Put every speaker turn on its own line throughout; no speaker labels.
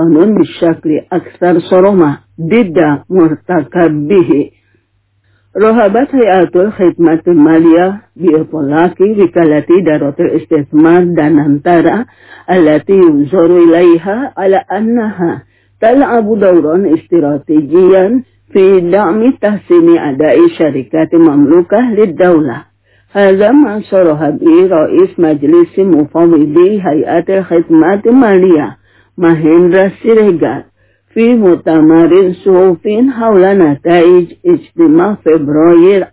قانون بالشكل أكثر صرامة ضد مرتكبه. رغبت هيئة الخدمات المالية بإطلاق وكالة إدارة الاستثمار دانانتارا التي ينظر إليها على أنها تلعب دورا استراتيجيا في دعم تحسين أداء الشركات المملوكة للدولة. هذا ما صرح به رئيس مجلس مفوضي هيئة الخدمات المالية مهندرا سيريغار في مؤتمر صحفي حول نتائج اجتماع فبراير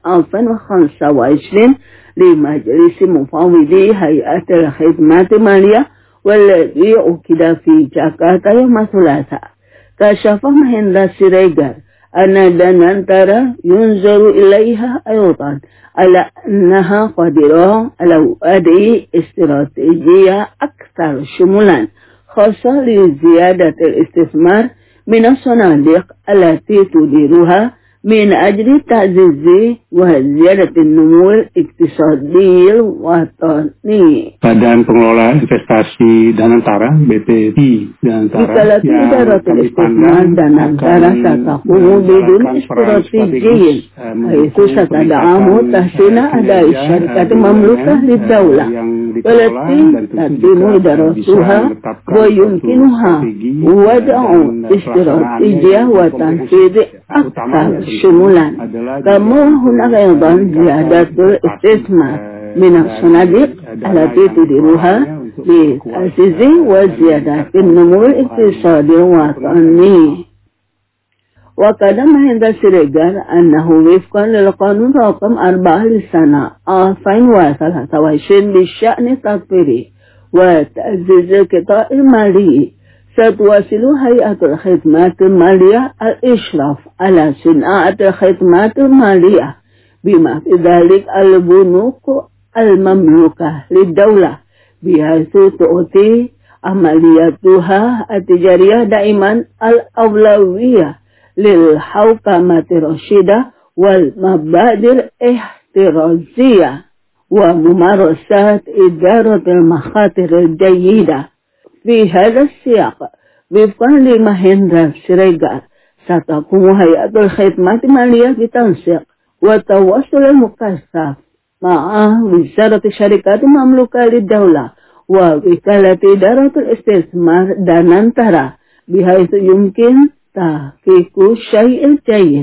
2025 لمجلس مفوضي هيئة الخدمات المالية والذي عقد في جاكرتا يوم الثلاثاء. كشف مهندرا سيريغار أن دانانتارا ينظر إليها أيضا على أنها قادرة على وضع استراتيجية أكثر شمولا خاصة لزيادة الاستثمار من الصناديق التي تديرها من أجل تعزيز وزيادة النمو الاقتصادي الوطني.
Badan Pengelola Investasi Danantara (BPI) Danantara
yang kami Danantara ستقوم بدون استراتيجي حيث ستدعم تحسين أداء الشركات المملوكة للدولة والتي تتم إدارتها ويمكنها وضع استراتيجية وتنفيذ أكثر شمولا. كما هناك أيضا زيادة الاستثمار من الصناديق التي تديرها لتعزيز وزيادة النمو الاقتصادي الوطني. وقال مهندرا سيريغار أنه وفقا للقانون رقم 4 للسنة 2023 بالشأن التطويري وتعزيز القطاع المالي، ستواصل هيئة الخدمات المالية الإشراف على صناعة الخدمات المالية بما في ذلك البنوك المملوكة للدولة، بحيث تعطي عملياتها التجارية دائما الأولوية للحوكمة الرشيدة والمبادئ الاحترازية وممارسات إدارة المخاطر الجيدة. في هذا السياق وفقا لمهندرا سيريغار ستقوم هيئة الخدمات المالية بتنسيق والتواصل المكثف مع وزارة الشركات المملوكة للدولة ووكالة إدارة الاستثمار دانانتارا بحيث يمكن تحقيق الشيء الجيد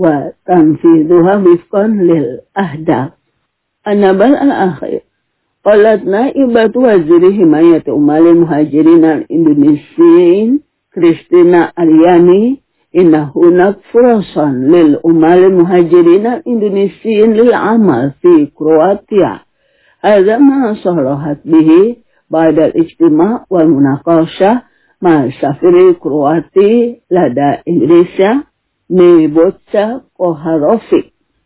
وتنفيذها وفقا للأهداف. النبأ الأخير، قالت نائبة وزير حماية أموال المهاجرين الإندونيسيين كريستينا أرياني إن هناك فرصا للأموال المهاجرين الإندونيسيين للعمل في كرواتيا. هذا ما صرحت به بعد الاجتماع والمناقشة مع السفير الكرواتي لدى إندونيسيا نيبوتشا كوهاروفي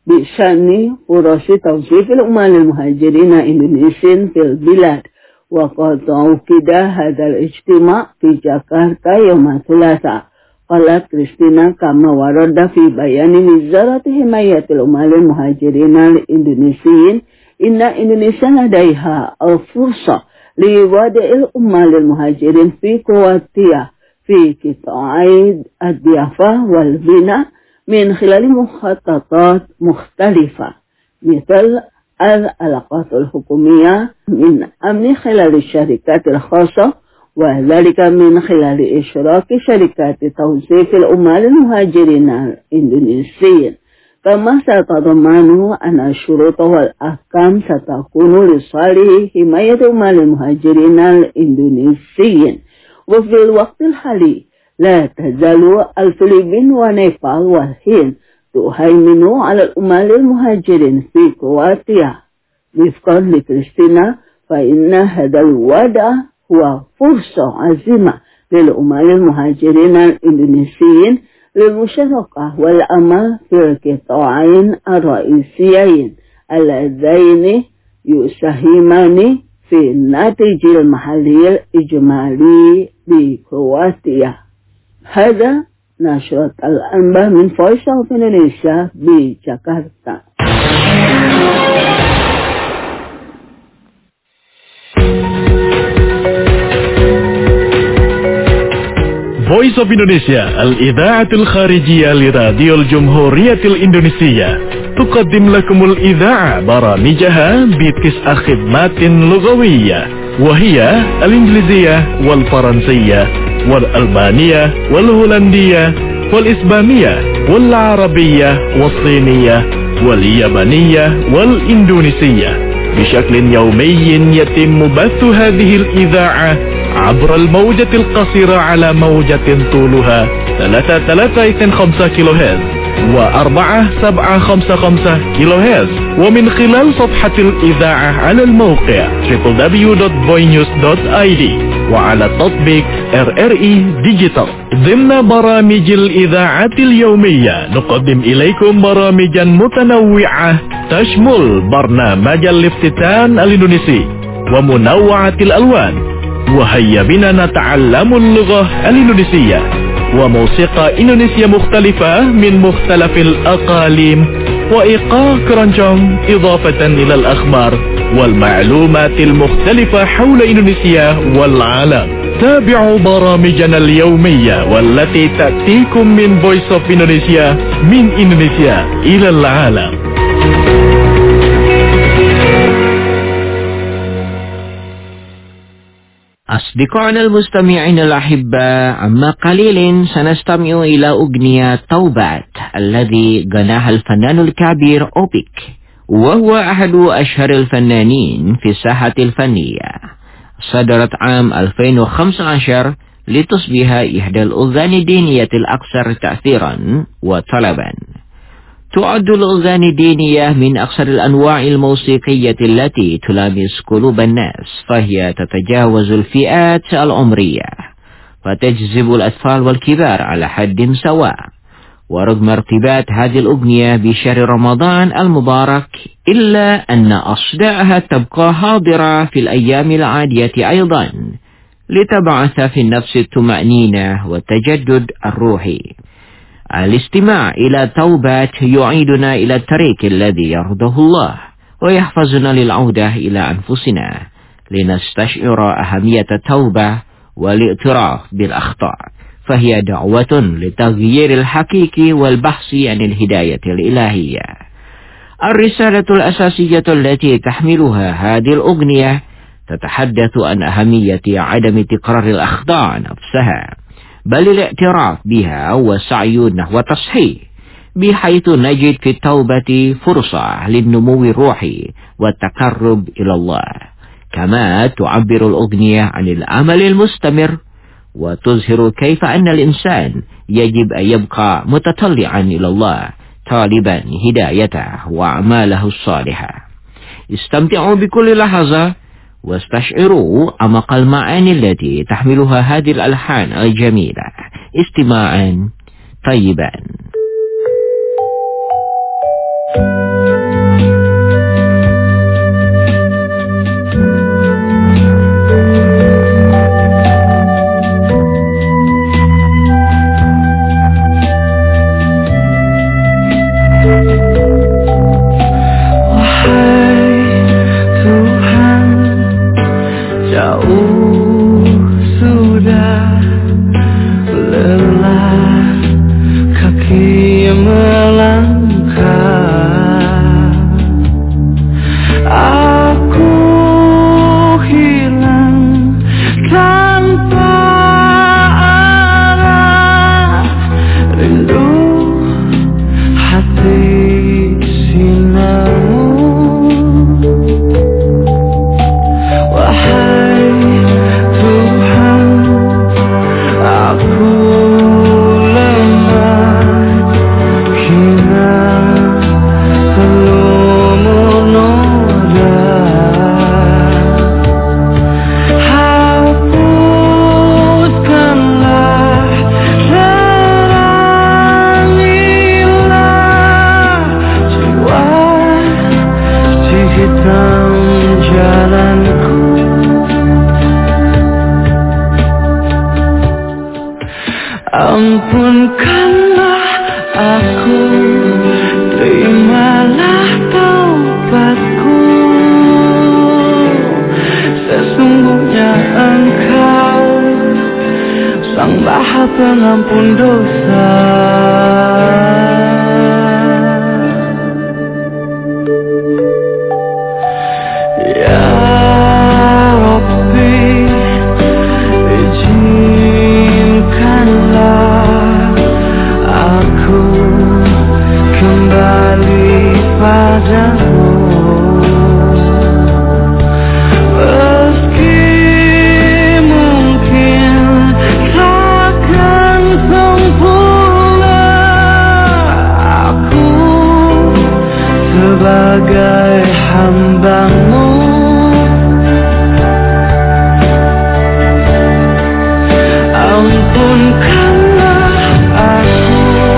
بشأن فرص توظيف العمال المهاجرين الإندونيسيين في البلاد. وقد عقد هذا الاجتماع في جاكرتا يوم الثلاثاء. قالت كريستينا كما ورد في بيان وزارة حماية العمال المهاجرين الإندونيسيين إن إندونيسيا لديها الفرصة لوضع العمال المهاجرين في كرواتيا في قطاعي الضيافة والبناء من خلال مخططات مختلفة مثل العلاقات الحكومية من خلال الشركات الخاصة، وذلك من خلال إشراك شركات توظيف العمال المهاجرين الإندونيسيين. كما ستضمن أن الشروط والأحكام ستكون لصالح حماية العمال المهاجرين الإندونيسيين. وفي الوقت الحالي لا تزال الفلبين ونيبال والهند تهيمن على العمال المهاجرين في كرواتيا. وفقا لكريستينا فإن هذا الوضع هو فرصة عظيمة للعمال المهاجرين الإندونيسيين للمشاركة والعمل في القطاعين الرئيسيين اللذين يساهمان في الناتج المحلي الإجمالي بكرواتيا. هذا نشرة الأنباء من Voice of Indonesia بجاكرتا.
Voice of Indonesia Al-Idha'atul Kharijiyah Liradiyo Al-Jumhuriyatil Indonesia تقدم لكم الإذاعة برامجها بتسع خدمات لغوية وهي الإنجليزية والفرنسية والألمانية والهولندية والإسبانية والعربية والصينية واليابانية والإندونيسية بشكل يومي يتم بث هذه الإذاعة عبر الموجة القصيرة على موجة طولها 335 كيلو هرتز و4755 كيلو هرتز ومن خلال صفحة الإذاعة على الموقع www.boynews.id وعلى تطبيق RRI Digital. ضمن برامج الإذاعة اليومية نقدم إليكم برامجا متنوعة تشمل برنامج الافتتان الإندونيسي ومنوعة الألوان وهيا بنا نتعلم اللغة الإندونيسية وموسيقى إندونيسيا مختلفة من مختلف الأقاليم وإيقاع كرونجong إضافة إلى الأخبار والمعلومات المختلفة حول إندونيسيا والعالم. تابعوا برامجنا اليومية والتي تأتيكم من Voice of Indonesia من إندونيسيا إلى العالم.
أصدقائنا المستمعين الأحباء، عما قليل سنستمع إلى أغنية توبات الذي غناها الفنان الكبير أوبك، وهو أحد أشهر الفنانين في الساحة الفنية. صدرت عام 2015 لتصبح إحدى الأغاني الدينية الأكثر تأثيرا وطلبا. تعد الأغاني الدينية من أكثر الأنواع الموسيقية التي تلامس قلوب الناس، فهي تتجاوز الفئات العمرية فتجذب الأطفال والكبار على حد سواء. ورغم ارتباط هذه الأغنية بشهر رمضان المبارك إلا أن أصداءها تبقى حاضرة في الأيام العادية أيضا لتبعث في النفس الطمأنينة والتجدد الروحي. الاستماع إلى توبات يعيدنا إلى الطريق الذي يرضاه الله ويحفظنا للعودة إلى أنفسنا لنستشعر أهمية التوبة والاعتراف بالأخطاء، فهي دعوة لتغيير الحقيقي والبحث عن الهداية الإلهية. الرسالة الأساسية التي تحملها هذه الأغنية تتحدث عن أهمية عدم تكرار الأخطاء نفسها، بل الاعتراف بها والسعي نحو تصحيح، بحيث نجد في التوبة فرصة للنمو الروحي والتقرب إلى الله. كما تعبر الأغنية عن العمل المستمر وتظهر كيف أن الإنسان يجب أن يبقى متطلعا إلى الله طالبا هدايته وأعماله الصالحة. استمتعوا بكل لحظة واستشعروا أعمق المعاني التي تحملها هذه الألحان الجميلة. استماعا طيبا.
Ampunkanlah aku, terimalah taubatku. Sesungguhnya Engkau Sang Maha Pengampun dosa. Ya Rabbi, izinkanlah aku kembali padamu. Meski mungkin takkan sempurna, aku sebagai hamba-Mu. Ampunkanlah aku,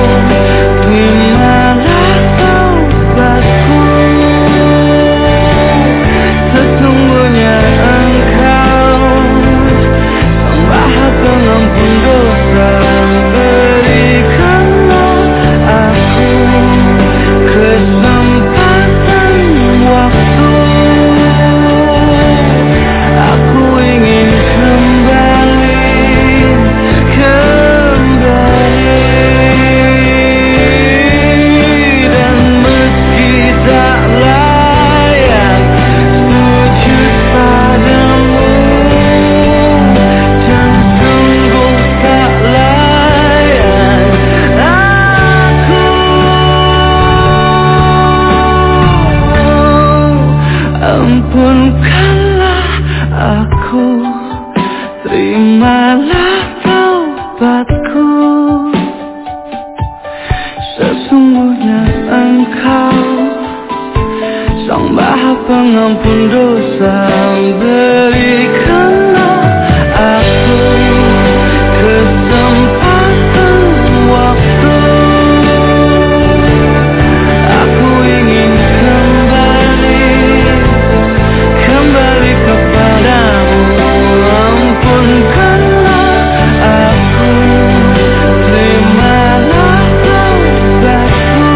terimalah taubatku. Sesungguhnya Engkau Sang Maha Pengampun dosa. Berikanlah aku kesempatan waktu. Aku ingin kembali dan meski tak layak sujud padamu, dan sungguh tak layak aku. Ampunkanlah aku, terimalah taubatku. Sesungguhnya Engkau Sang Maha Pengampun dosa. Berikanlah aku kesempatan waktu. Aku ingin kembali kepadamu. Ampunkanlah aku, terimalah taubatku.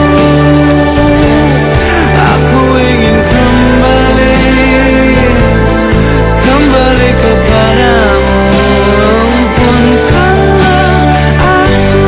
Aku ingin kembali kepadamu. Ampunkanlah aku.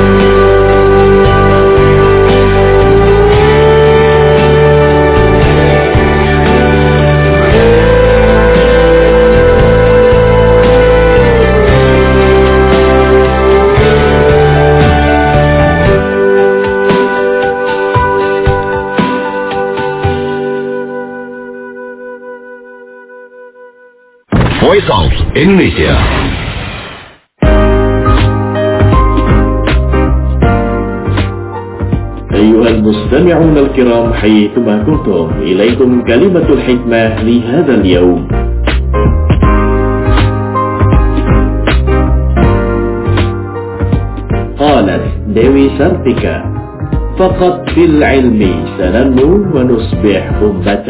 Voice of Indonesia.
أيها المستمعون الكرام حيثما كنتم، إليكم كلمة الحكمة لهذا اليوم. قالت ديوي سارتيكا: فقط في العلم سننمو ونصبح أمة.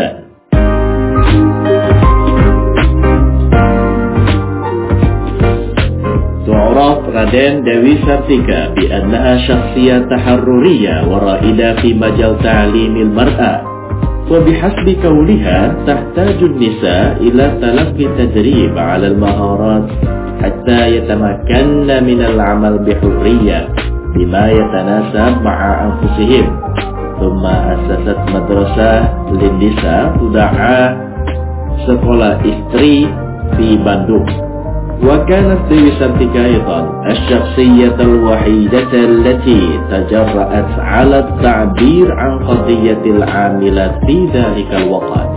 تعرف رادين ديوي سارتيكا بأنها شخصية تحررية ورائدة في مجال تعليم المرأة، وبحسب كونها تحتاج النساء إلى تلقي تدريب على المهارات حتى يتمكن من العمل بحرية بما يتناسب مع أنفسهم. ثم أسست مدرسة للنساء تدعى Sekolah Istri في باندung. وكانت ديوي سارتيكا أيضا الشخصية الوحيدة التي تجرأت على التعبير عن قضية العاملات في ذلك الوقت.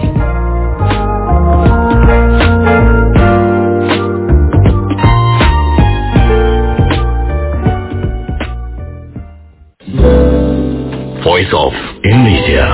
Voice of Indonesia.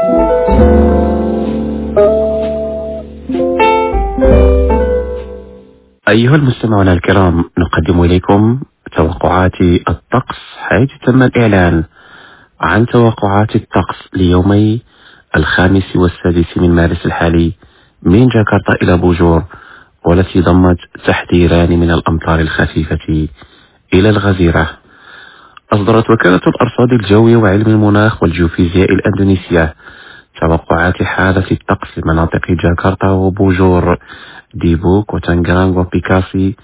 أيها المستمعون الكرام، نقدم إليكم توقعات الطقس، حيث تم الإعلان عن توقعات الطقس ليومي 5 و6 من مارس الحالي من جاكرتا إلى بوجور، والتي ضمت تحذيران من الأمطار الخفيفة إلى الغزيرة. أصدرت وكالة الأرصاد الجوية وعلم المناخ والجيوفيزياء الأندونيسية توقعات حالة الطقس لمناطق جاكرتا وبوجور، ديبوك وتنغرانغ وبيكاسي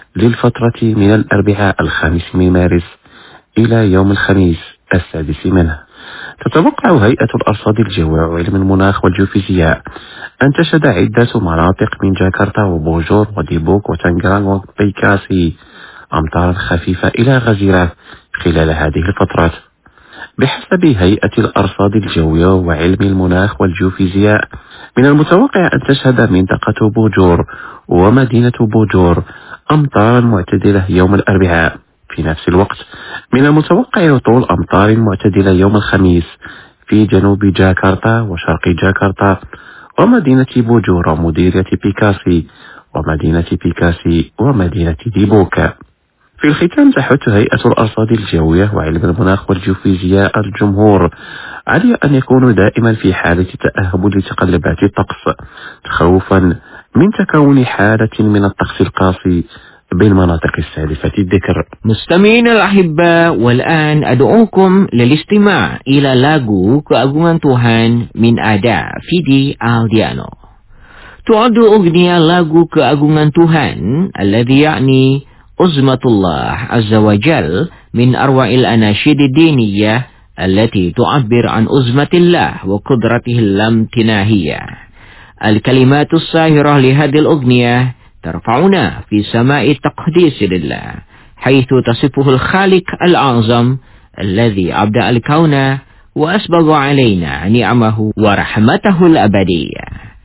للفترة من الأربعاء 5 مارس إلى يوم الخميس 6 منه. تتوقع هيئة الأرصاد الجوية وعلم المناخ والجيوفيزياء أن تشهد عدة مناطق من جاكرتا وبوجور وديبوك وتنغرانغ وبيكاسي أمطارا خفيفة إلى غزيرة خلال هذه الفترات. بحسب هيئة الأرصاد الجوية وعلم المناخ والجيوفيزياء من المتوقع أن تشهد منطقة بوجور ومدينة بوجور أمطارا معتدلة يوم الأربعاء. في نفس الوقت من المتوقع هطول أمطار معتدلة يوم الخميس في جنوب جاكرتا وشرق جاكرتا ومدينة بوجور ومديرية بيكاسي ومدينة بيكاسي ومدينة ديبوك. في الختام تحث هيئة الأرصاد الجوية وعلم المناخ والجيوفيزياء الجمهور على أن يكونوا دائما في حالة تأهب لتقلبات الطقس خوفا من تكون حالة من الطقس القاسي بالمناطق السالفة الذكر.
مستمعين الأحبة، والآن أدعوكم للاستماع إلى lagu Keagungan Tuhan min Ada Fidi Aldiano. تعد أغنية lagu Keagungan Tuhan الذي يعني عظمة الله عز وجل من أروع الأناشيد الدينية التي تعبر عن عظمة الله وقدرته اللامتناهية. الكلمات الساهرة لهذه الأغنية ترفعنا في سماء التقديس لله، حيث تصفه الخالق الأعظم الذي أبدأ الكون وأسبغ علينا نعمه ورحمته الأبدية.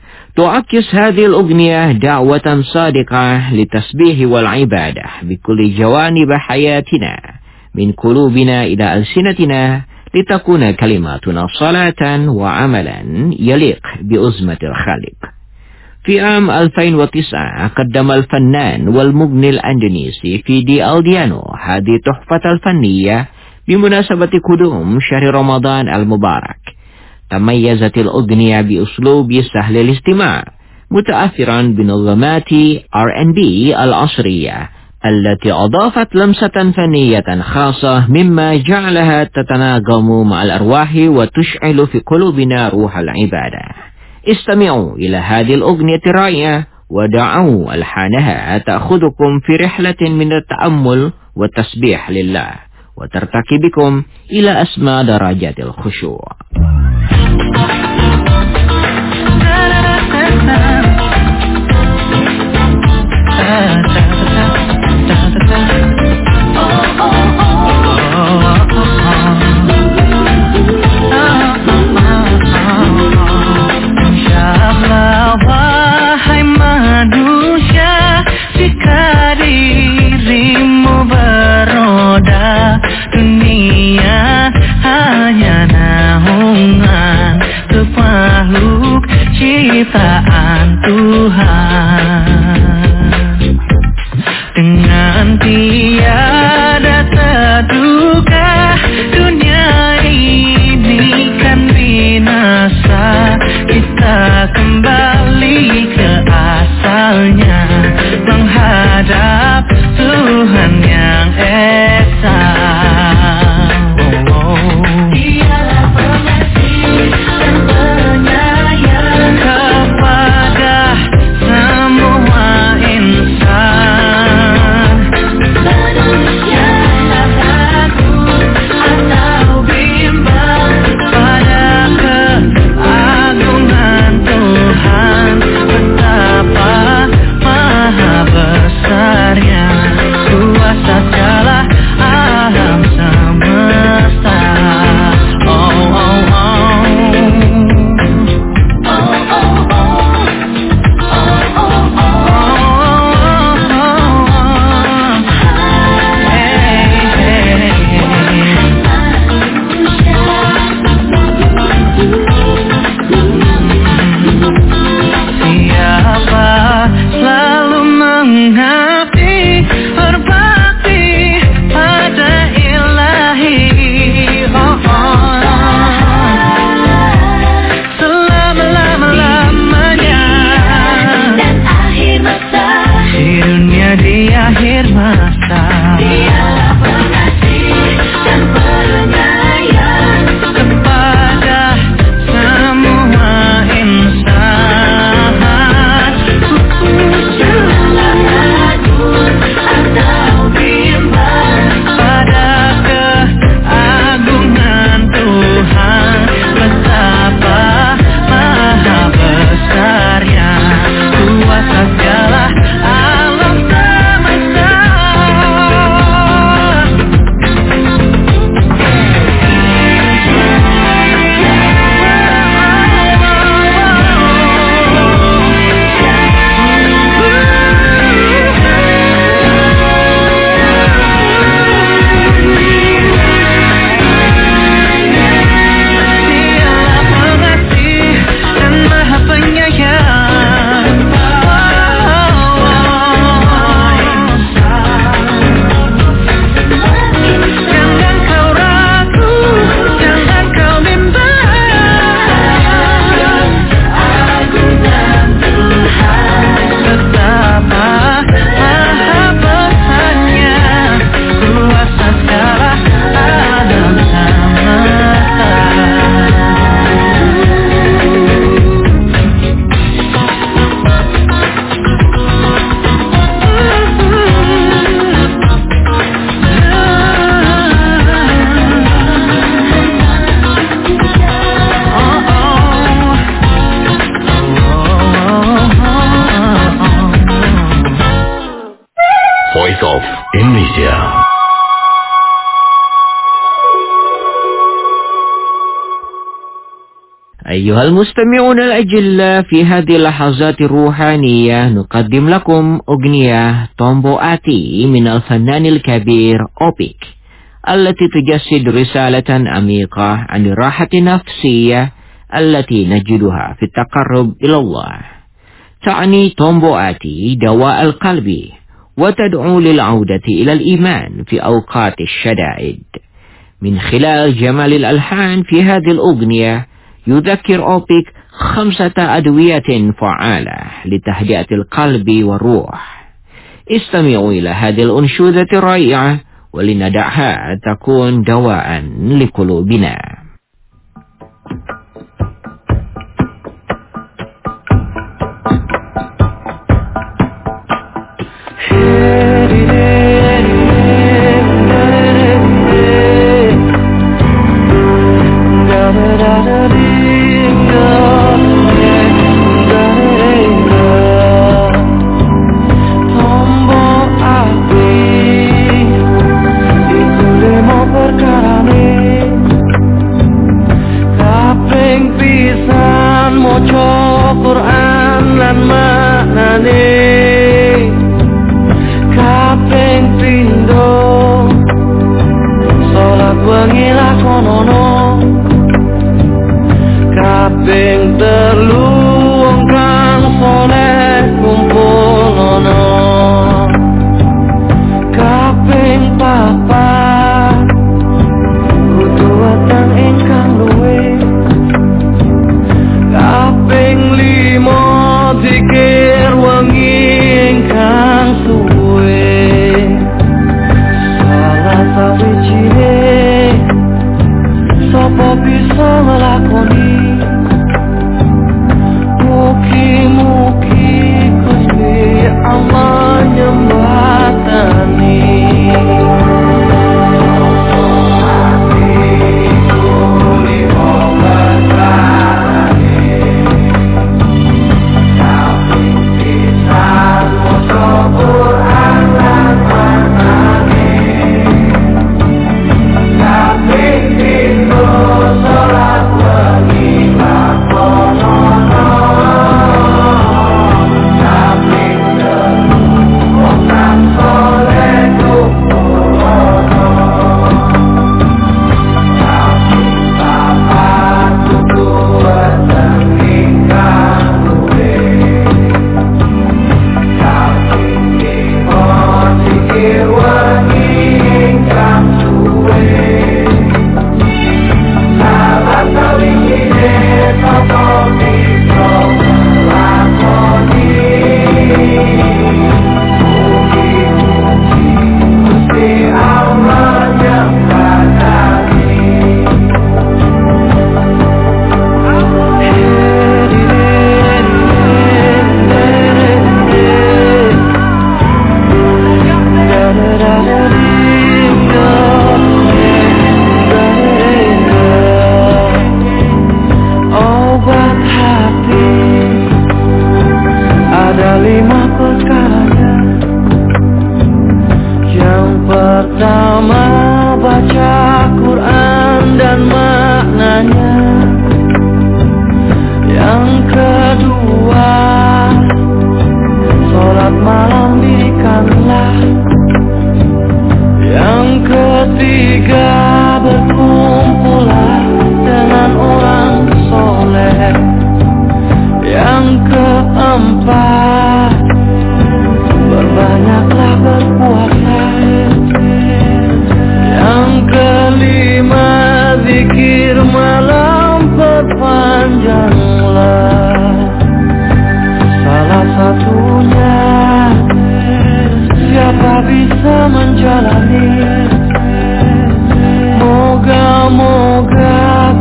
تعكس هذه الأغنية دعوة صادقة للتسبيح والعبادة بكل جوانب حياتنا من قلوبنا إلى ألسنتنا، لتكون كلماتنا صلاة وعملا يليق بعظمة الخالق. في عام 2009 قدم الفنان والمغني الأندونيسي فيدي ألديانو هذه التحفة الفنية بمناسبة قدوم شهر رمضان المبارك. تميزت الأغنية بأسلوب سهل الاستماع متأثرا بنغمات R&B العصرية التي أضافت لمسة فنية خاصة مما جعلها تتناغم مع الأرواح وتشعل في قلوبنا روح العبادة. استمعوا إلى هذه الأغنية الرائعة ودعوا ألحانها تأخذكم في رحلة من التأمل والتسبيح لله وترتقي بكم إلى أسمى درجات الخشوع.
Wahai manusia, jika dirimu beroda, dunia hanya naungan makhluk ciptaan Tuhan. Dengan tiada terduga dunia ini kan binasa, kita kembali ke asalnya, menghadap Tuhan yang esa. Dialah pengasih dan penyayang kepada semua insan. Manusia takut atau bimbang pada keagungan Tuhan, betapa maha besarnya kuasa segala
أيها المستمعون الأجلاء، في هذه اللحظات الروحانية نقدم لكم أغنية تومبو آتي من الفنان الكبير أوبيك، التي تجسد رسالة عميقة عن الراحة النفسية التي نجدها في التقرب إلى الله. تعني تومبو آتي دواء القلب، وتدعو للعودة إلى الإيمان في أوقات الشدائد. من خلال جمال الألحان في هذه الأغنية يذكر أوبيك 5 أدوية فعالة لتهدئة القلب والروح. استمعوا إلى هذه الأنشودة الرائعة ولندعها تكون دواء لقلوبنا.
Bisa menjalani, moga-moga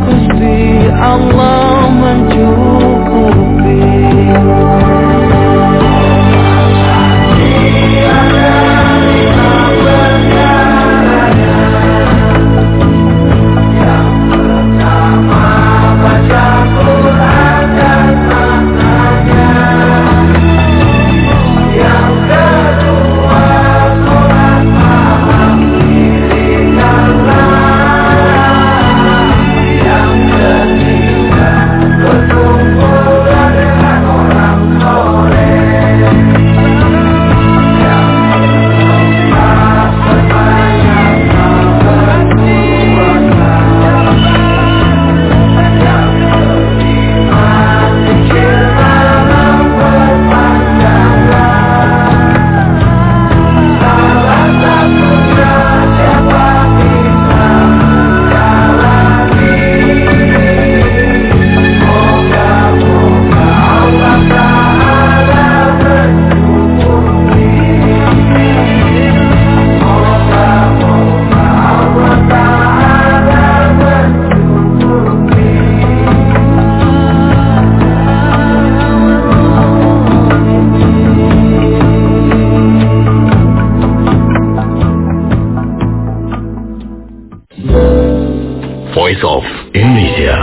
Voice of Indonesia.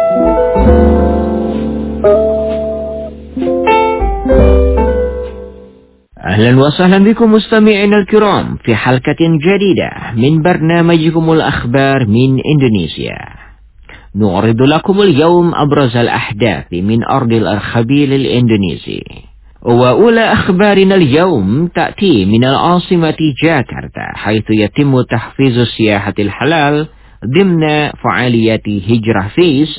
أهلا وسهلا بكم مستمعينا الكرام في حلقة جديدة من برنامجكم الأخبار من إندونيسيا. نعرض لكم اليوم أبرز الأحداث من أرض الأرخبيل الإندونيسي. وأولى أخبارنا اليوم تأتي من العاصمة جاكرتا، حيث يتم تحفيز السياحة الحلال ضمن فعاليات هجرة فيس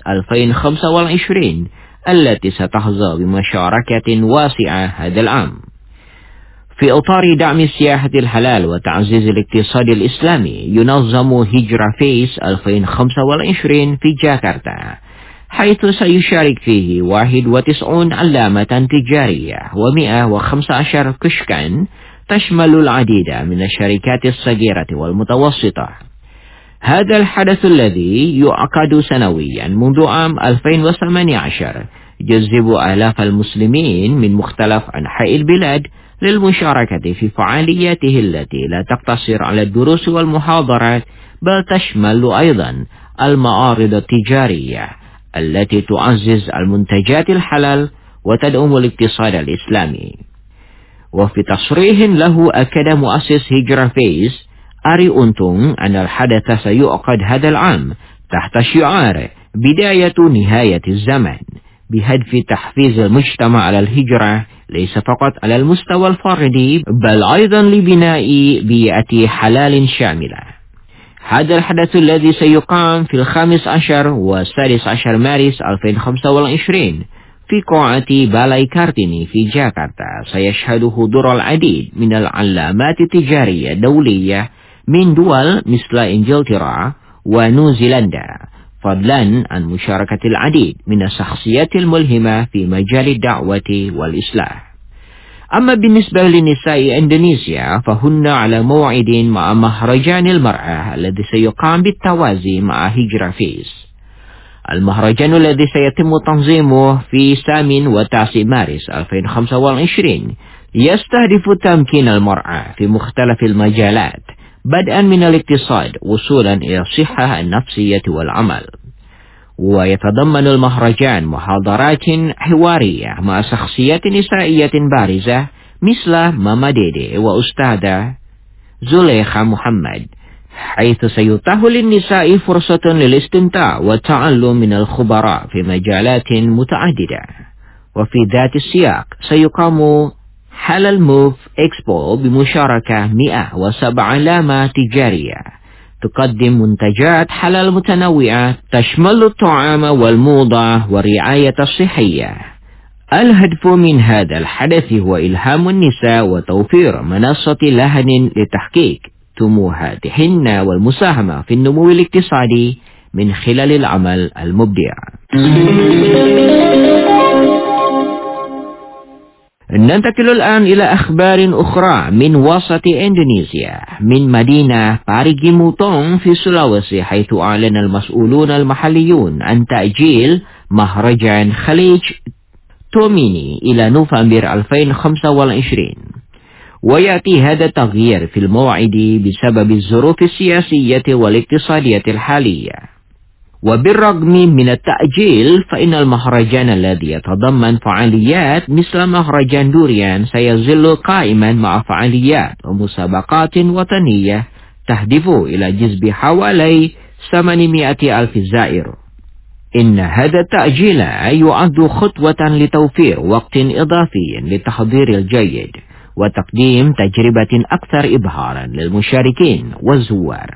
2025 التي ستحظى بمشاركة واسعة هذا العام. في إطار دعم السياحة الحلال وتعزيز الاقتصاد الإسلامي، ينظم هجرة فيس 2025 في جاكرتا، حيث سيشارك فيه 91 علامة تجارية و115 كشكا تشمل العديد من الشركات الصغيرة والمتوسطة. هذا الحدث الذي يعقد سنويا منذ عام 2018 يجذب آلاف المسلمين من مختلف أنحاء البلاد للمشاركة في فعالياته التي لا تقتصر على الدروس والمحاضرات، بل تشمل أيضا المعارض التجارية التي تعزز المنتجات الحلال وتدعم الاقتصاد الإسلامي. وفي تصريح له أكد مؤسس هجرة فيس أري أنتون أن الحدث سيعقد هذا العام تحت شعار بداية نهاية الزمن، بهدف تحفيز المجتمع على الهجرة ليس فقط على المستوى الفردي بل أيضا لبناء بيئة حلال شاملة. هذا الحدث الذي سيقام في 15 و 16 مارس 2025 في قاعة بالاي كارتيني في جاكرتا سيشهد حضور العديد من العلامات التجارية الدولية من دول مثل إنجلترا ونيوزيلندا، فضلا عن مشاركة العديد من الشخصيات الملهمة في مجال الدعوة والإصلاح. أما بالنسبة لنساء إندونيسيا فهن على موعد مع مهرجان المرأة الذي سيقام بالتوازي مع هجرة فيس. المهرجان الذي سيتم تنظيمه في 8 و 9 مارس 2025 يستهدف تمكين المرأة في مختلف المجالات، بدءا من الاقتصاد وصولا إلى الصحة النفسية والعمل. ويتضمن المهرجان محاضرات حوارية مع شخصيات نسائية بارزة مثل ماما ديدي وأستاذة زليخة محمد، حيث سيتاح للنساء فرصة للاستمتاع والتعلم من الخبراء في مجالات متعددة. وفي ذات السياق سيقام حلال موف إكسبو بمشاركة 107 علامة تجارية تقدم منتجات حلال متنوعة تشمل الطعام والموضة والرعاية الصحية. الهدف من هذا الحدث هو إلهام النساء وتوفير منصة لهن لتحقيق طموحاتهن والمساهمة في النمو الاقتصادي من خلال العمل المبدع. ننتقل الآن إلى أخبار أخرى من وسط إندونيسيا، من مدينة باريجي موتون في سولاويسي، حيث أعلن المسؤولون المحليون عن تأجيل مهرجان خليج توميني إلى نوفمبر 2025. ويأتي هذا التغيير في الموعد بسبب الظروف السياسية والاقتصادية الحالية. وبالرغم من التأجيل فإن المهرجان الذي يتضمن فعاليات مثل مهرجان دوريان سيظل قائما مع فعاليات ومسابقات وطنية تهدف إلى جذب حوالي 800,000 زائر. إن هذا التأجيل يعد خطوة لتوفير وقت إضافي للتحضير الجيد وتقديم تجربة أكثر إبهارا للمشاركين والزوار.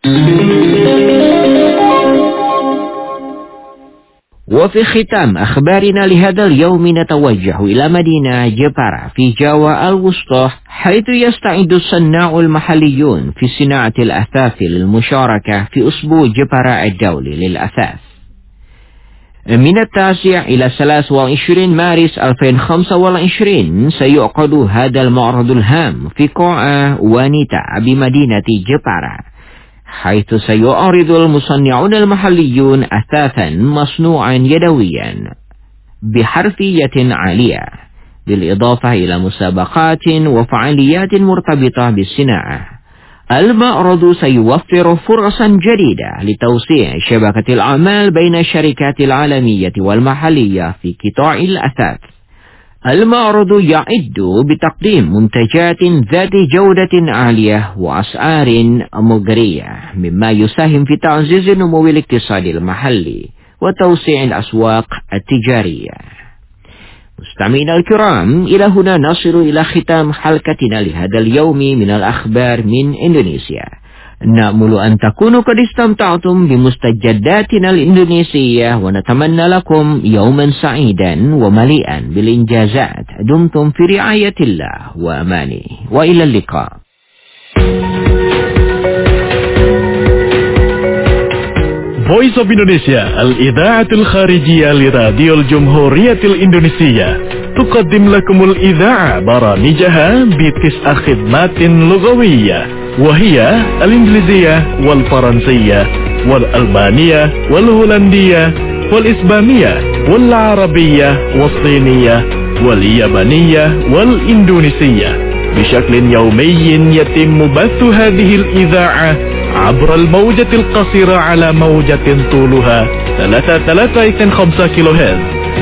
وفي ختام أخبارنا لهذا اليوم نتوجه إلى مدينة جيبارا في جاوا الوسطى، حيث يستعد الصناع المحليون في صناعة الأثاث للمشاركة في أسبوع جيبارا الدولي للأثاث. من 9 إلى 23 مارس 2025 سيعقد هذا المعرض الهام في قاعة وانيتا بمدينة جيبارا، حيث سيعرض المصنعون المحليون أثاثا مصنوعا يدويا بحرفية عالية، بالإضافة إلى مسابقات وفعاليات مرتبطة بالصناعة. المعرض سيوفر فرصا جديدة لتوسيع شبكة الأعمال بين الشركات العالمية والمحلية في قطاع الأثاث. المعرض يعد بتقديم منتجات ذات جودة عالية وأسعار مغرية، مما يساهم في تعزيز النمو الاقتصادي المحلي وتوسيع الأسواق التجارية. مستمعينا الكرام، إلى هنا نصل إلى ختام حلقتنا لهذا اليوم من الأخبار من إندونيسيا. نأمل أن تكونوا قد استمتعتم بمستجداتنا الإندونيسية، ونتمنى لكم يوما سعيدا ومليئا بالإنجازات. دمتم في رعاية الله وأمانه، وإلى اللقاء.
Voice of Indonesia الإذاعة الخارجية لراديو الجمهورية الإندونيسية تقدم لكم الإذاعة برامجها ب9 خدمات لغوية، وهي الإنجليزية والفرنسية والألمانية والهولندية والإسبانية والعربية والصينية واليابانية والإندونيسية. بشكل يومي يتم بث هذه الإذاعة عبر الموجة القصيرة على موجة طولها 3.5 كيلو هرتز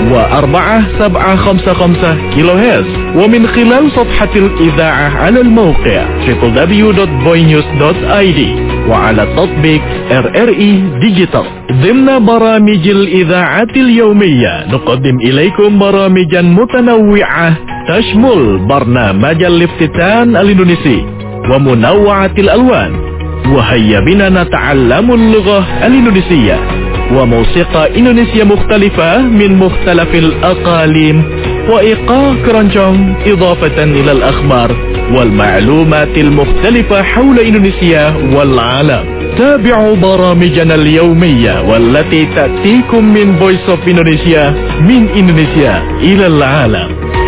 و4.755 كيلو هرتز، ومن خلال صفحة الإذاعة على الموقع www.boynews.id وعلى تطبيق RRI Digital. ضمن برامج الإذاعة اليومية نقدم إليكم برامجا متنوعة تشمل برنامج الافتتان الإندونيسي ومنوعة الألوان، وهيا بنا نتعلم اللغة الإندونيسية، وموسيقى إندونيسية مختلفة من مختلف الأقاليم، وإيقاع كرونجong، إضافة إلى الأخبار والمعلومات المختلفة حول إندونيسيا والعالم. تابعوا برامجنا اليومية والتي تأتيكم من Voice of Indonesia، من إندونيسيا إلى العالم.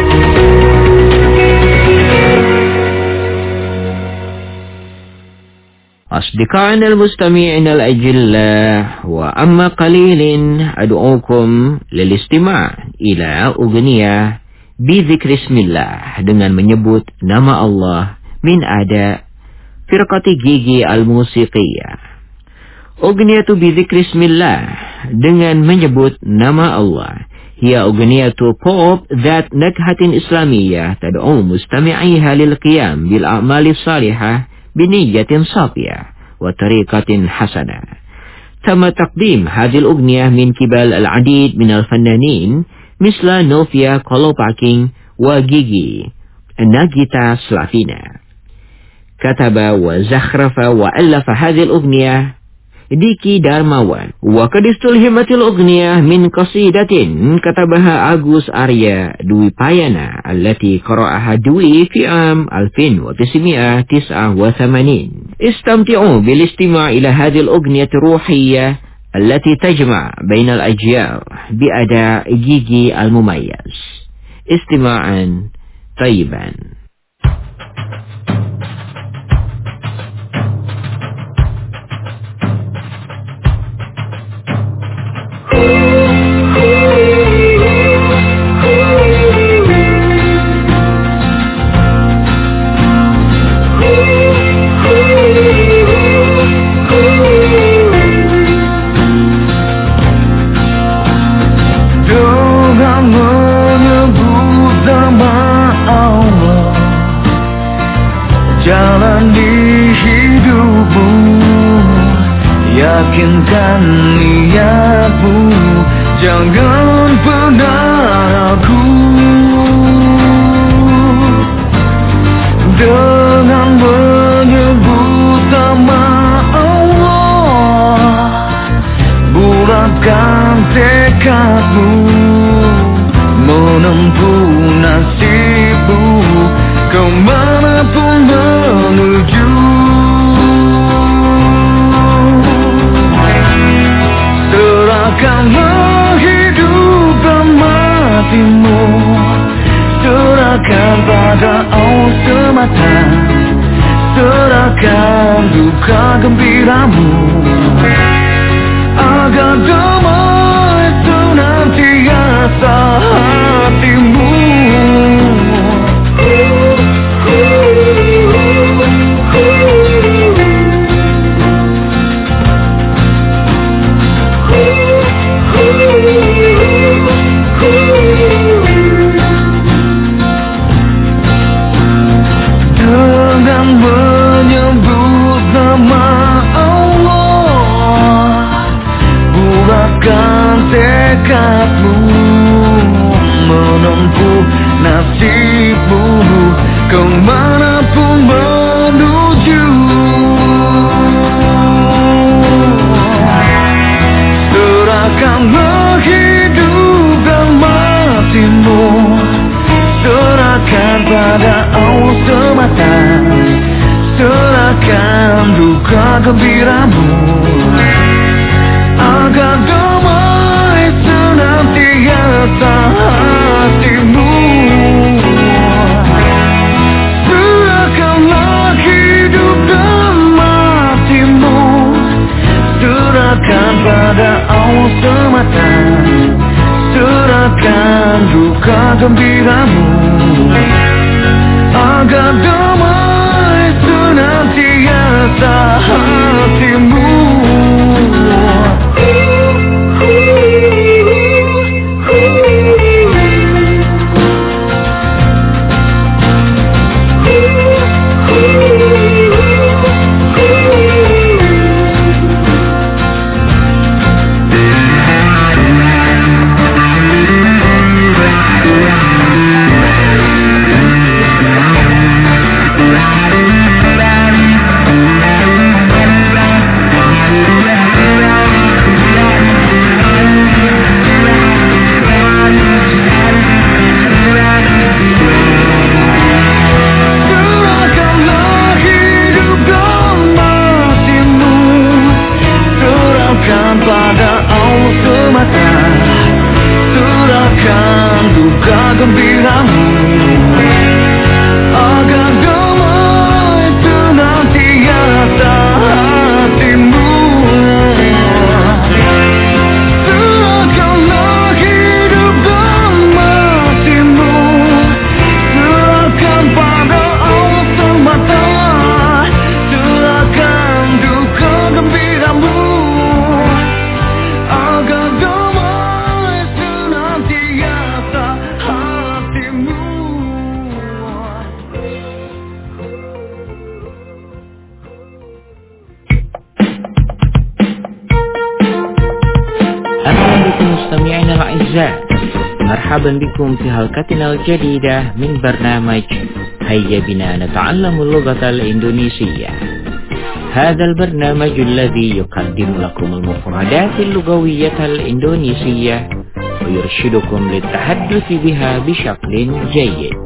أصدقائنا المستمعين الأجلاء، وأما قليل أدعوكم للاستماع إلى أغنية بذكر اسم الله، dengan menyebut nama Allah min ada firqati Gigi al-Musiqiyah. Ugniyatu bidhikri ismillah, dengan menyebut nama Allah, hiya ugniyatu pop ذات نكهة إسلامية تدعو مستمعيها للقيام بالأعمال الصالحة بنية صافية وطريقة حسنة. تم تقديم هذه الأغنية من قبل العديد من الفنانين مثل نوفيا كولوباكين وجيجي ناجيتا سلافينا. كتب وزخرف وألف هذه الأغنية ديكي دارماwan، وقد استلهمت الأغنية من قصيدة كتبها أغوس أريا دوي بايانا التي قرأها دوي في عام 1989. استمتعوا بالاستماع إلى هذه الأغنية الروحية التي تجمع بين الأجيال بأداء جيجي المميز. استماعا طيبا.
Jalan di hidupmu, yakinkan niatmu, jangan pernah ragu. Dengan menyebut nama Allah, bulatkan tekadmu, menempuh nasibmu, kemanapun menuju. Serahkanlah hidup dan matimu, serahkan pada Allah semata, serahkan duka gembiramu, agar damai senantiasa hatimu. gembiramu, agar damai senantiasa hatimu. Serahkanlah hidup dan matimu, serahkan pada Allah semata, serahkan duka gembiramu, agar damai senantiasa hatimu.
مرحبا بكم في حلقتنا الجديدة من برنامج هيا بنا نتعلم اللغة الإندونيسية. هذا البرنامج الذي يقدم لكم المفردات اللغوية الإندونيسية ويرشدكم للتحدث بها بشكل جيد.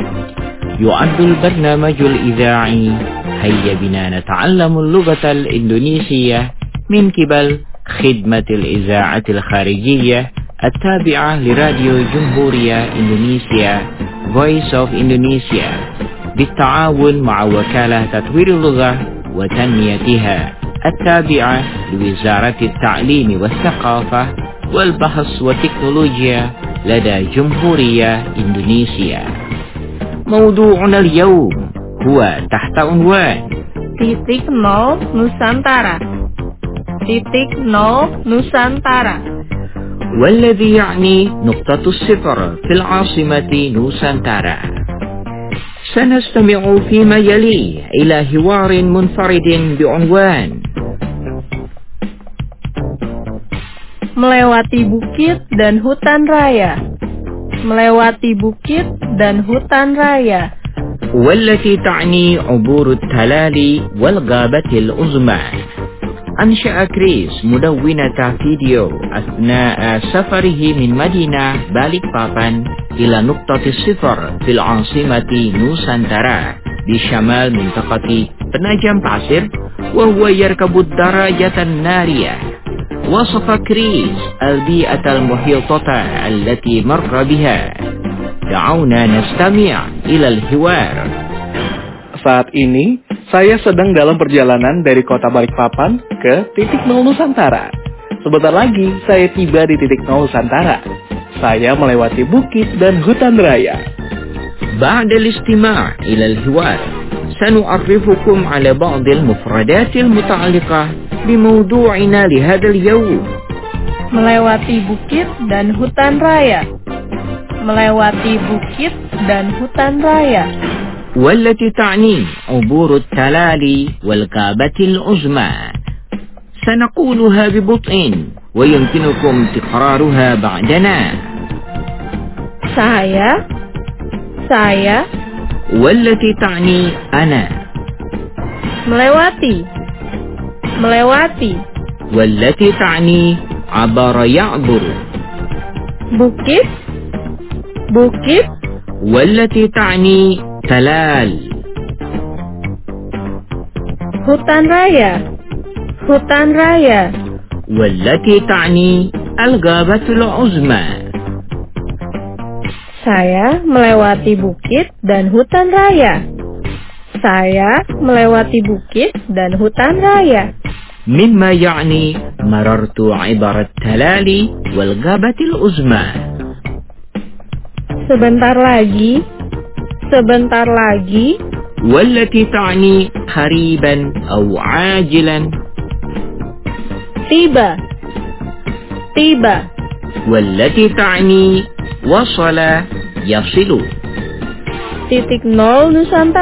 يعد البرنامج الإذاعي هيا بنا نتعلم اللغة الإندونيسية من قبل خدمة الإذاعة الخارجية التابعة لراديو جمهورية إندونيسيا Voice of Indonesia بالتعاون مع وكالة تطوير اللغة وتنميتها التابعة لوزارة التعليم والثقافة والبحث والتكنولوجيا لدى جمهورية إندونيسيا. موضوعنا اليوم هو تحت عنوان
Titik Nol Nusantara. Titik Nol Nusantara.
والذي يعني نقطة الصفر في العاصمة نوسانتارا. سنستمع فيما يلي إلى حوار منفرد بعنوان
Melewati bukit dan hutan raya. Melewati bukit dan hutan raya.
والتي تعني عبور التلال والغابة العظمى. أنشأ كريس مدونة فيديو أثناء سفره من مدينة باليكبابان إلى نقطة الصفر في العاصمة نوسانتارا بشمال منطقة penajam pasir وهو يركب الدراجة النارية. وصف كريس البيئة المحيطة التي مر بها. دعونا نستمع إلى الحوار.
Saat ini, saya sedang dalam perjalanan dari kota Balikpapan ke titik nol Nusantara. Sebentar lagi, saya tiba di titik nol Nusantara. Saya melewati bukit dan hutan raya.
بعد الاستماع إلى الحوار سنعرفكم على بعض المفردات المتعلقة بموضوعنا لهذا اليوم.
Melewati bukit dan hutan raya. Melewati bukit dan hutan raya.
والتي تعني عبور التلال والغابة العظمى. سنقولها ببطء ويمكنكم تكرارها بعدنا.
Saya.
والتي تعني أنا.
Melewati.
والتي تعني عبر يعبر.
Bukit.
والتي تعني تلال.
Hutan raya. hutan raya.
والتي تعني الغابة العظمى.
Saya melewati bukit dan hutan raya. Saya melewati bukit dan hutan raya.
مما يعني مررت عبر التلال والغابة العظمى.
Sebentar lagi.
والتي تعني قريبا أو عاجلا.
Tiba.
والتي تعني وصل يصل.
Titik nol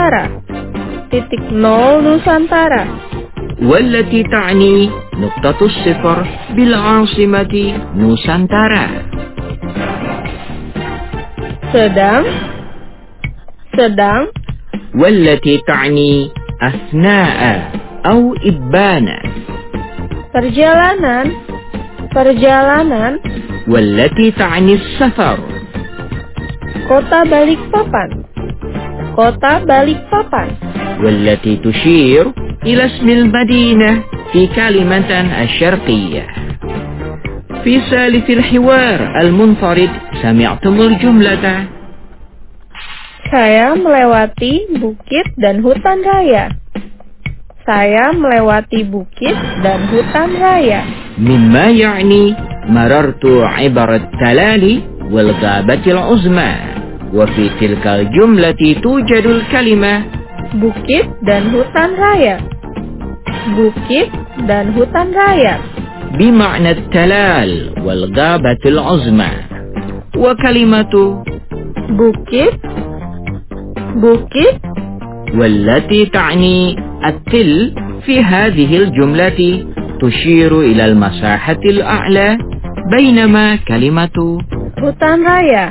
Nusantara.
والتي تعني نقطة الصفر بالعاصمة نوسانتارا.
Sedang.
والتي تعني أثناء أو إبانا.
Perjalanan.
والتي تعني السفر.
Kota Balikpapan.
والتي تشير إلى اسم المدينة في كلمة الشرقية. في سالف الحوار المنفرد سمعتم الجملة.
Saya melewati bukit dan hutan raya.
مما يعني مررت عبر التلال والغابة العظمى. وفي تلك الجملة توجد الكلمة
bukit dan hutan raya.
بمعنى التلال والغابة العظمى. وكلمة
bukit
والتي تعني التل في هذه الجملة تشير إلى المساحة الأعلى، بينما كلمة
hutan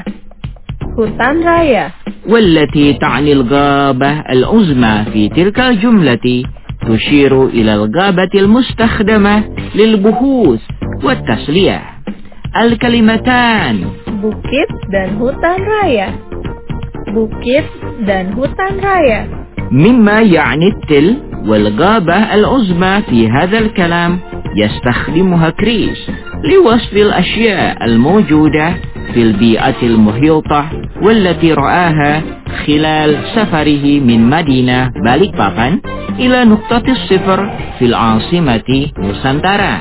raya
والتي تعني الغابة العظمى في تلك الجملة تشير إلى الغابة المستخدمة للبحوث والتسلية. الكلمتان
bukit dan hutan raya.
مما يعني التل والغابة العظمى في هذا الكلام يستخدمها كريس لوصف الأشياء الموجودة في البيئة المحيطة والتي رآها خلال سفره من مدينة باليكبابان إلى نقطة الصفر في العاصمة نوسانتارا.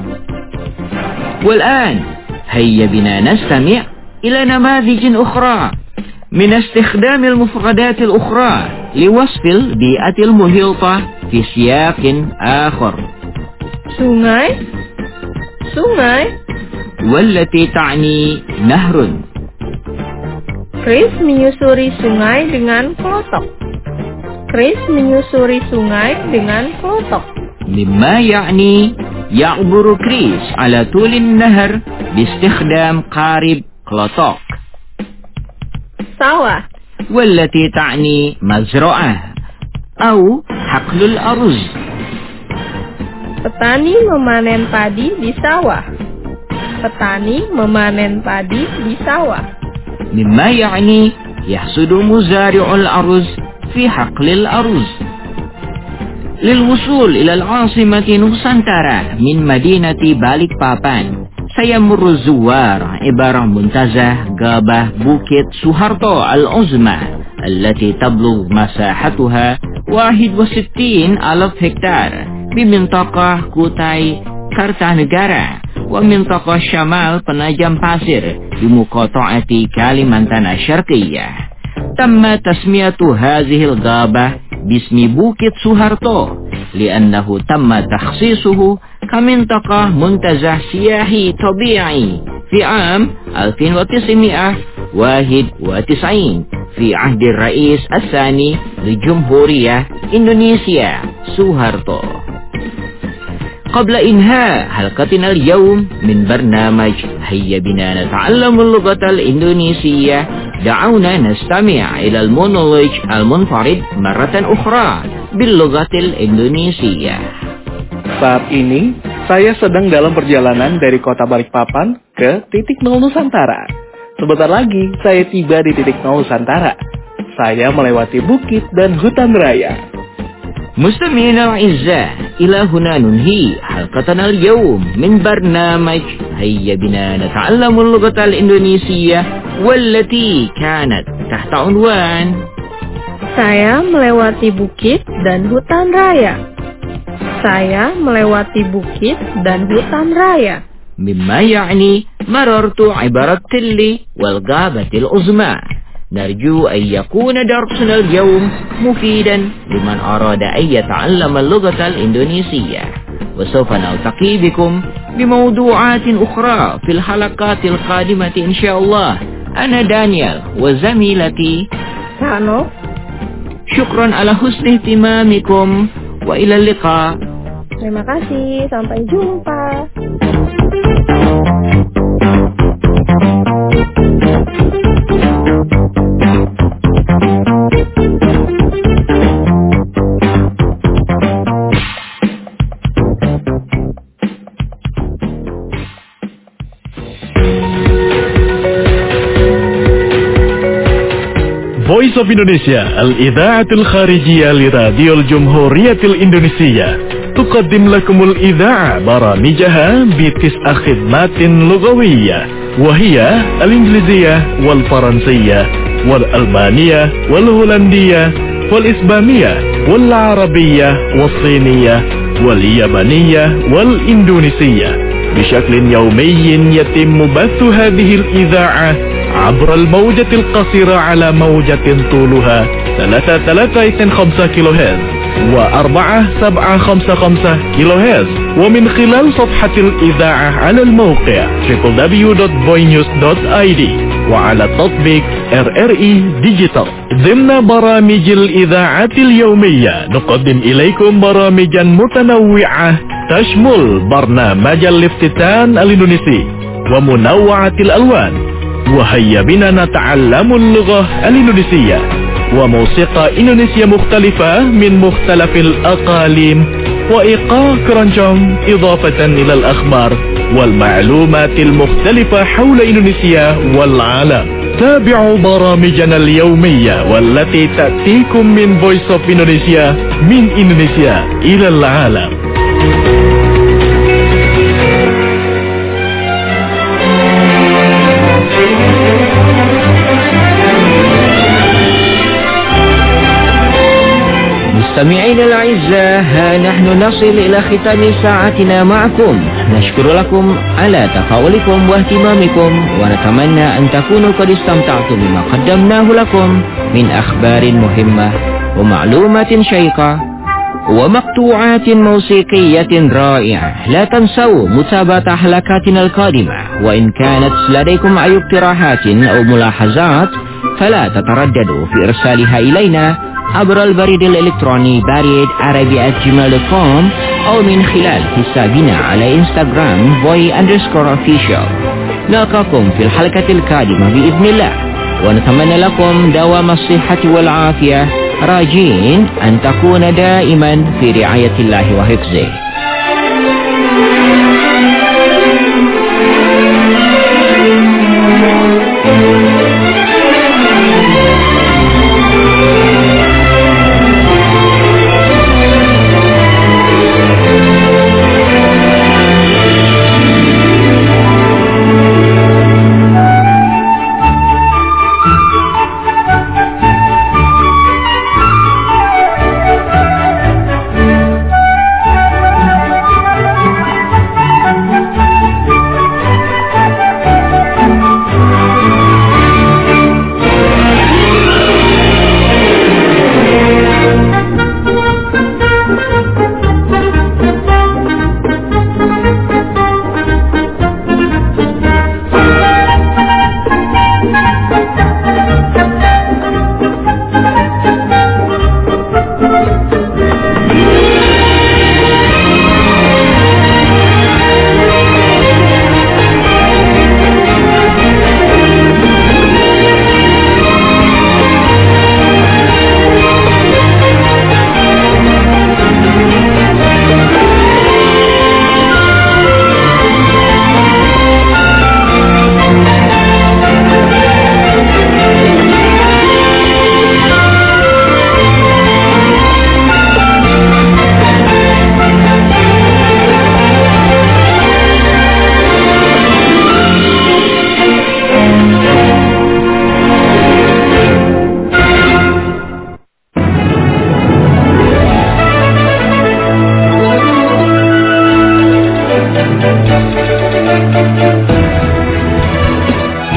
والآن هيا بنا نستمع إلى نماذج أخرى من استخدام المفردات الأخرى لوصف البيئة المحيطة في سياق آخر.
Sungai
والتي تعني نهر.
Chris menyusuri sungai dengan kelotok.
مما يعني يعبر كريس على طول النهر باستخدام قارب كلوتوك.
Sawah
والتي تعني مزرعة أو حقل الأرز.
petani memanen padi di sawah.
مما يعني يحصد مزارع الأرز في حقل الأرز. للوصول إلى العاصمة نوسانتارا من مدينة باليكبابان سيمر الزوار عبر منتزه غابة بوكيت سوهارتو العظمى التي تبلغ مساحتها 61,000 هكتار بمنطقة كوتاي كارتانegara ومنطقة شمال penajam pasir بمقاطعة كاليمانتان الشرقية. تم تسمية هذه الغابة باسم بوكيت سوهارتو لأنه تم تخصيصه كمنطقة منتزه سياحي طبيعي في عام 1991 في عهد الرئيس الثاني لجمهورية إندونيسيا سوهارتو. قبل إنهاء حلقتنا اليوم من برنامج هيا بنا نتعلم اللغة الإندونيسية، دعونا نستمع إلى المونولوج المنفرد مرة أخرى باللغة الإندونيسية.
Saat ini, saya sedang dalam perjalanan dari kota Balikpapan ke titik nol Nusantara. Sebentar lagi, saya tiba di titik nol Nusantara. Saya melewati bukit dan hutan raya.
مستمعينا الأعزاء، إلى هنا ننهي حلقتنا اليوم من برنامج هيا بنا نتعلم اللغة الإندونيسية والتي كانت تحت عنوان
Saya melewati bukit dan hutan raya. Saya melewati bukit dan hutan raya.
مما يعني مررت عبر التل والغابة العظمى. نرجو أن يكون درسنا اليوم مفيدا لمن أراد أن يتعلم اللغة الإندونيسية، وسوف نلتقي بكم بموضوعات أخرى في الحلقات القادمة إن شاء الله. أنا دانيال وزميلتي
Rano.
شكرا على حسن اهتمامكم وإلى اللقاء.
Terima kasih, sampai jumpa.
Voice of Indonesia الإذاعة الخارجية لراديو الجمهورية الإندونيسية تقدم لكم الإذاعة برامجها ب9 خدمات لغوية، وهي الإنجليزية والفرنسية والألمانية والهولندية والإسبانية والعربية والصينية واليابانية والإندونيسية. بشكل يومي يتم بث هذه الإذاعة عبر الموجة القصيرة على موجة طولها 3325 كيلو هرتز و4755 كيلو هرتز، ومن خلال صفحة الإذاعة على الموقع www.boynews.id وعلى تطبيق RRI ديجيتال. ضمن برامج الإذاعة اليومية نقدم إليكم برامجا متنوعة تشمل برنامج الافتتان الإندونيسي ومنوعة الألوان، وهيا بنا نتعلم اللغة الإندونيسية، وموسيقى إندونيسية مختلفة من مختلف الأقاليم، وإيقاع كرانشونغ، إضافة إلى الأخبار والمعلومات المختلفة حول إندونيسيا والعالم. تابعوا برامجنا اليومية والتي تأتيكم من Voice of Indonesia من إندونيسيا إلى العالم.
مستمعينا الأعزاء، ها نحن نصل إلى ختام ساعتنا معكم. نشكر لكم على تفاعلكم واهتمامكم، ونتمنى أن تكونوا قد استمتعتم بما قدمناه لكم من أخبار مهمة ومعلومات شيقة ومقطوعات موسيقية رائعة. لا تنسوا متابعة حلقاتنا القادمة، وإن كانت لديكم أي اقتراحات أو ملاحظات فلا تترددوا في إرسالها إلينا عبر البريد الإلكتروني barid@gmail.com أو من خلال حسابنا على إنستغرام voy_official. نلقاكم في الحلقة القادمة بإذن الله، ونتمنى لكم دوام الصحة والعافية، راجين أن تكون دائما في رعاية الله وحفظه.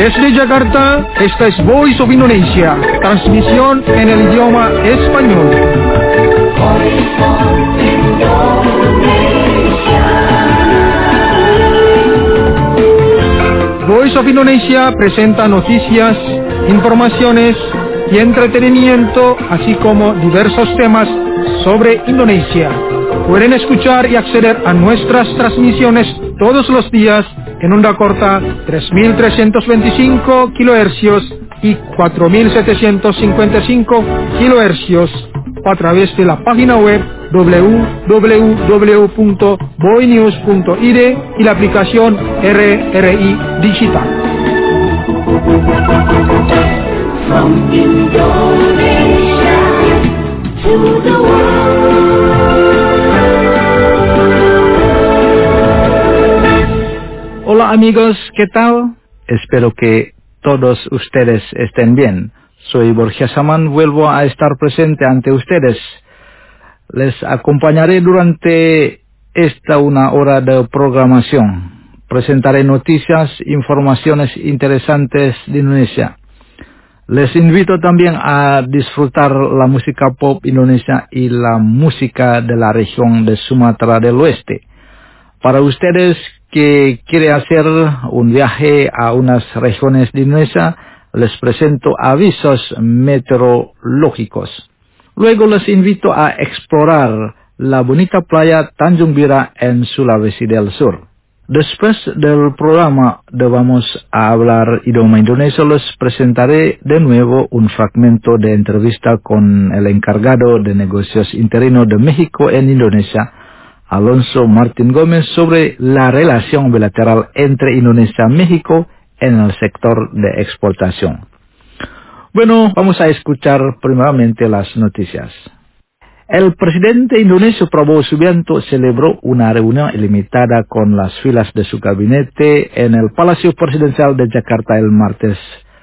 Desde Jakarta, esta es Voice of Indonesia, transmisión en el idioma español. Voice of Indonesia presenta noticias, informaciones y entretenimiento, así como diversos temas sobre Indonesia. Pueden escuchar y acceder a nuestras transmisiones todos los días en onda corta 3.325 kHz y 4.755 kHz a través de la página web www.boinews.id y la aplicación RRI Digital.
From Indonesia to the world.
Hola amigos, ¿qué tal? Espero que todos ustedes estén bien. Soy Borja Saman, vuelvo a estar presente ante ustedes. Les acompañaré durante esta una hora de programación. Presentaré noticias, informaciones interesantes de Indonesia. Les invito también a disfrutar la música pop indonesia y la música de la región de Sumatra del Oeste. Para ustedes que quieren hacer un viaje a unas regiones de Indonesia, les presento avisos meteorológicos. Luego les invito a explorar la bonita playa Tanjung Bira en Sulawesi del Sur. Después del programa de Vamos a hablar idioma indonesio, les presentaré de nuevo un fragmento de entrevista con el encargado de negocios interino de México en Indonesia, Alonso Martín Gómez, sobre la relación bilateral entre Indonesia y México en el sector de exportación. Bueno, vamos a escuchar primeramente las noticias. El presidente indonesio Prabowo Subianto celebró una reunión ilimitada con las filas de su gabinete en el Palacio Presidencial de Jakarta el martes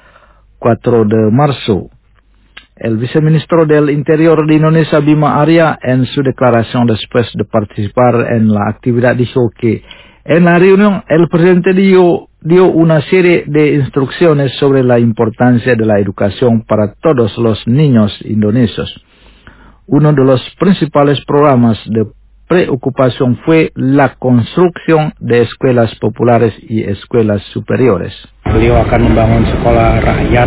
4 de marzo. El viceministro del Interior de Indonesia, Bima Arya, en su declaración después de participar en la actividad, dijo que en la reunión el presidente dio una serie de instrucciones sobre la importancia de la educación para todos los niños indonesios. Uno de los principales programas de preocupación fue la construcción de escuelas populares y escuelas superiores.
Beliau akan membangun sekolah rakyat,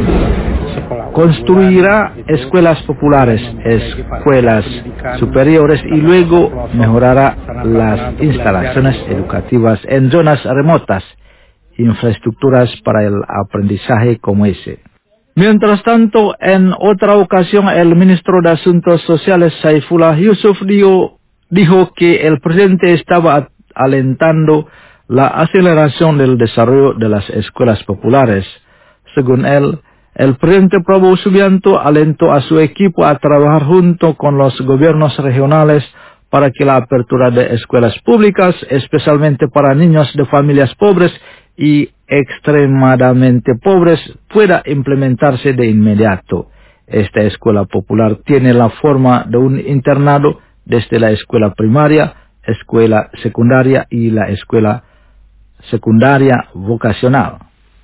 construirá escuelas populares, escuelas superiores y luego mejorará las instalaciones educativas en zonas remotas, infraestructuras para el aprendizaje como ese. Mientras tanto, en otra ocasión, el ministro de Asuntos Sociales, Saifullah Yusuf, dijo que el presidente estaba alentando la aceleración del desarrollo de las escuelas populares. Según él, el presidente Prabowo Subianto alentó a su equipo a trabajar junto con los gobiernos regionales para que la apertura de escuelas públicas, especialmente para niños de familias pobres y extremadamente pobres, pueda implementarse de inmediato. Esta escuela popular tiene la forma de un internado desde la escuela primaria, escuela secundaria y la escuela secundaria vocacional.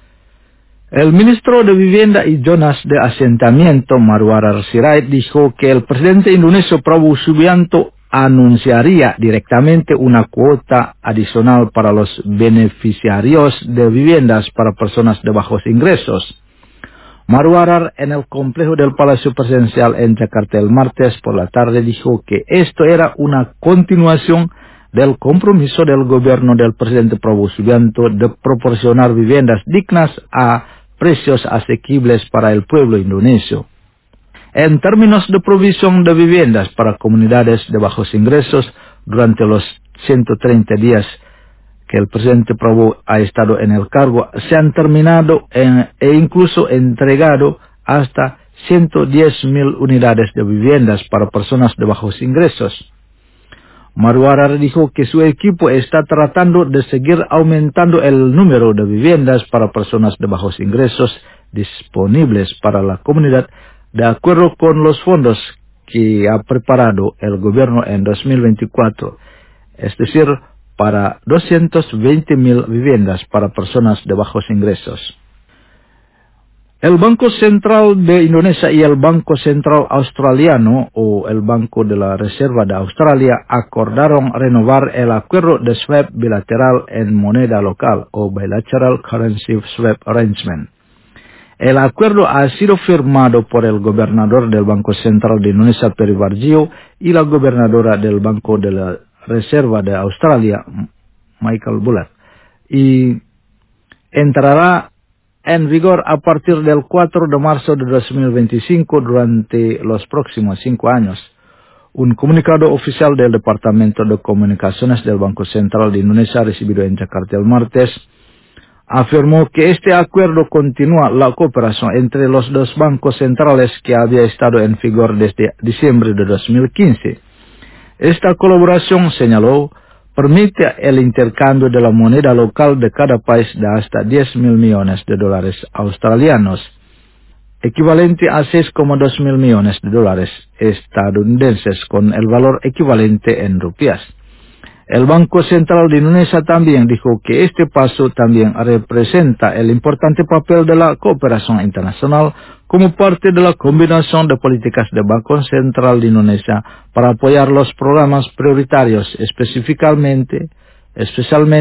El ministro de Vivienda y Zonas de Asentamiento, Marwarar Sirait, dijo que el presidente indonesio Prabowo Subianto anunciaría directamente una cuota adicional para los beneficiarios de viviendas para personas de bajos ingresos. Marwarar, en el complejo del Palacio Presidencial en Jakarta el martes por la tarde, dijo que esto era una continuación del compromiso del gobierno del presidente Prabowo Subianto de proporcionar viviendas dignas a precios asequibles para el pueblo indonesio. En términos de provisión de viviendas para comunidades de bajos ingresos, durante los 130 días que el presidente Prabowo ha estado en el cargo, se han terminado e incluso entregado hasta 110.000 unidades de viviendas para personas de bajos ingresos. Marwarar dijo que su equipo está tratando de seguir aumentando el número de viviendas para personas de bajos ingresos disponibles para la comunidad, de acuerdo con los fondos que ha preparado el gobierno en 2024, es decir, para 220.000 viviendas para personas de bajos ingresos. El Banco Central de Indonesia y el Banco Central Australiano, o el Banco de la Reserva de Australia, acordaron renovar el acuerdo de swap bilateral en moneda local, o Bilateral Currency Swap Arrangement. El acuerdo ha sido firmado por el gobernador del Banco Central de Indonesia, Peri Warjio, y la gobernadora del Banco de la Reserva de Australia, Michael Bullard, y entrará en vigor a partir del 4 de marzo de 2025 durante los próximos 5 años. Un comunicado oficial del Departamento de Comunicaciones del Banco Central de Indonesia recibido en Jakarta el martes afirmó que este acuerdo continúa la cooperación entre los dos bancos centrales que había estado en vigor desde diciembre de 2015. Esta colaboración, señaló, permite el intercambio de la moneda local de cada país de hasta 10.000 millones de dólares australianos, equivalente a 6,2 mil millones de dólares estadounidenses, con el valor equivalente en rupias. El Banco Central de Indonesia también dijo que este paso también representa el importante papel de la cooperación internacional como parte de la combinación de políticas del Banco Central de Indonesia para apoyar los programas prioritarios, especialmente